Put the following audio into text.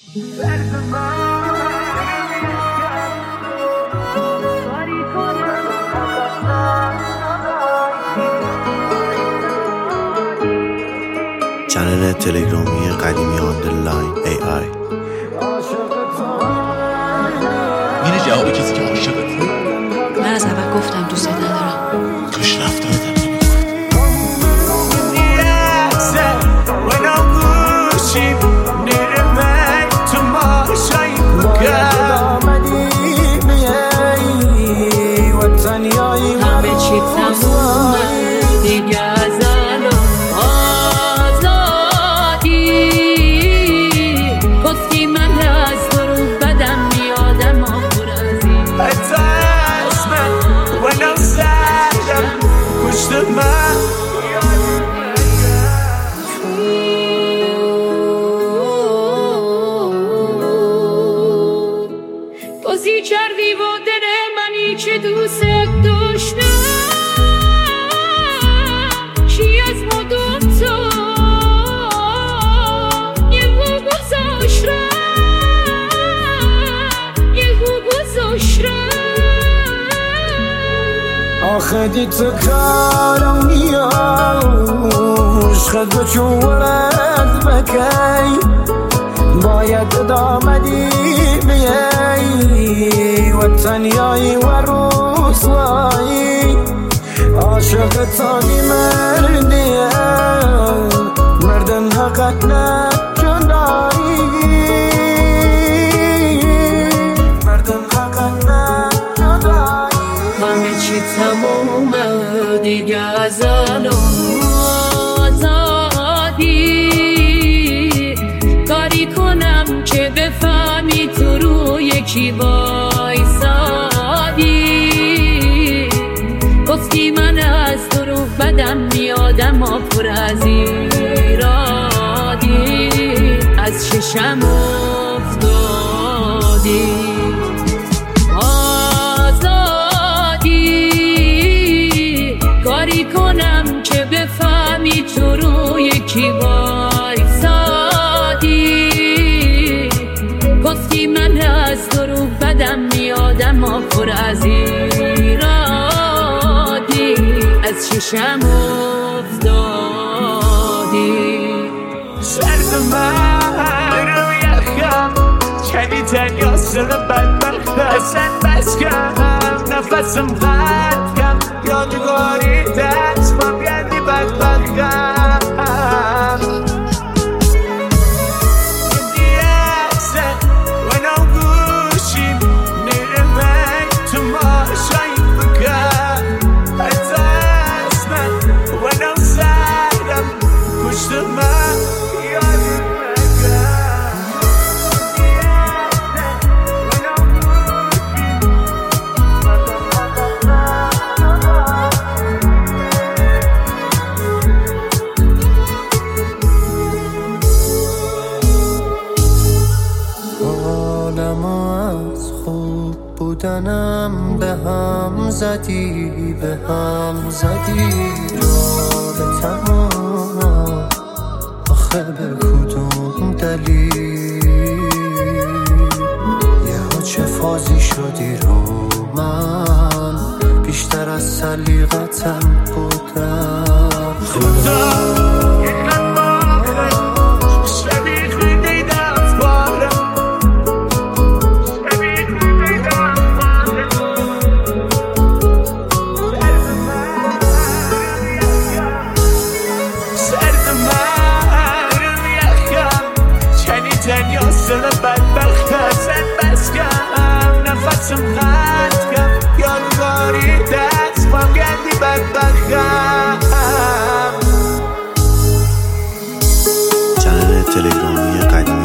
چنل تلگرامی قدیمی آندرلاین AI. میره جواب کسی که عاشقته. من از اول گفتم دوست ندارم. کاش رفتارت همه چی تمومه دیگه از الان آزادی. گفتی من از تو رو بدم میادم آخور از این وانا سردم پشت من بازی کردی با دل منی که دوست داشتم. چی از ما دوتا یهو گذاشتم آخه دیت کارم نیاش خد بچون ورد بکی باید ادامدی بیایی و تنیایی و رسوایی عاشق تانی مردیه مردم حقت نکنایی مردم حقت نکنایی همه چی تمومه دیگه از الان آزادی. کاری کنم که بفهمی تو رو یکی وایسادی. گفتی من از تو رو بدم میادم پر از ایرادی. از چشم افتادی آزادی. کاری کنم که بفهمی تو رو یکی وایسادی. گفتی من از تو رو بدم میادم پر از ایرادی. از چشم افتادی سرد من رو یخم کنی تنیا سر بدبخت اصلا بس کم نفسم خط کم یادگاری دست بام یعنی بدبختم دیسه و نوگوشیم میره من تو ماشایی بکن حتی اسمم و نو سردم پشت من یادم بودنم به هم زدی رابطم آخه به کدوم دلیل یهو چه فازی شدی رو من بیشتر از سلیقتم بودم خدا سر بدبخت اصلا بس کم نفسم خط کم یادگاری دست بام گردی بدبختم. چنل تلگرامی قدیمی